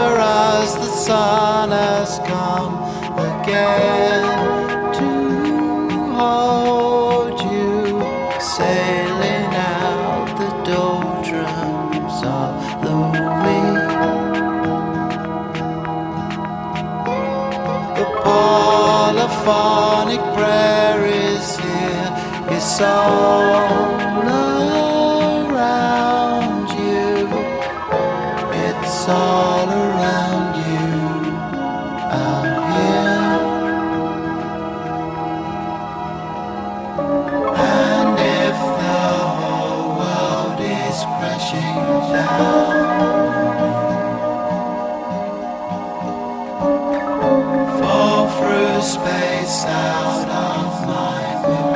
wonder as the sun has come again to hold you, sailing out the doldrums of the week. The polyphonic prayer is here, it's all around you, it's all around you out here. And if the whole world is crashing down, fall through space out of mind with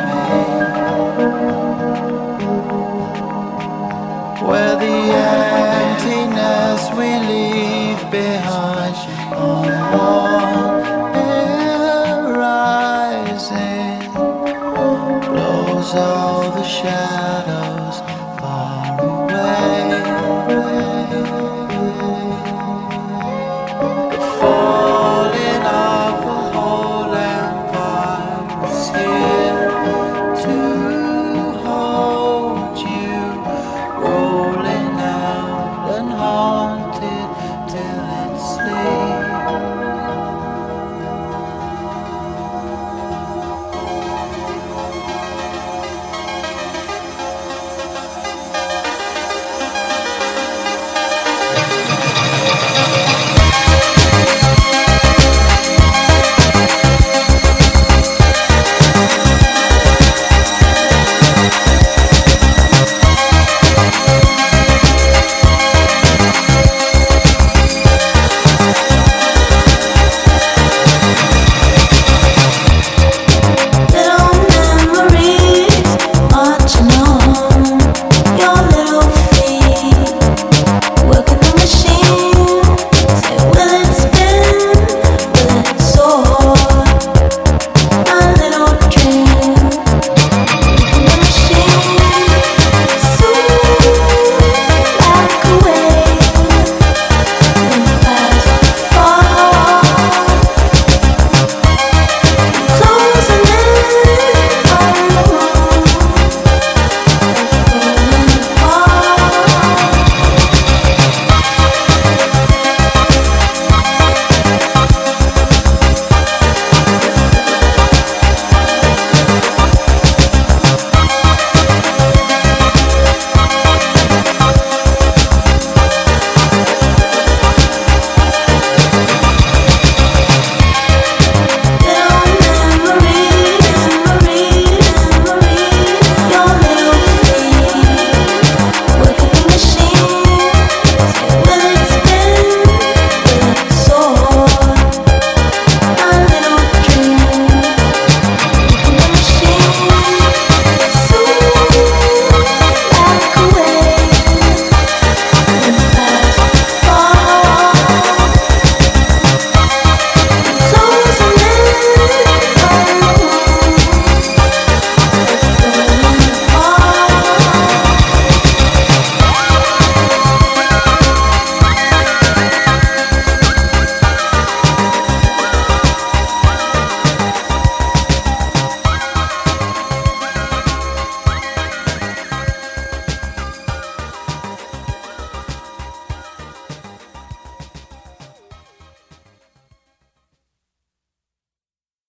me, where the emptiness we leave behind on one air rising blows all the shadows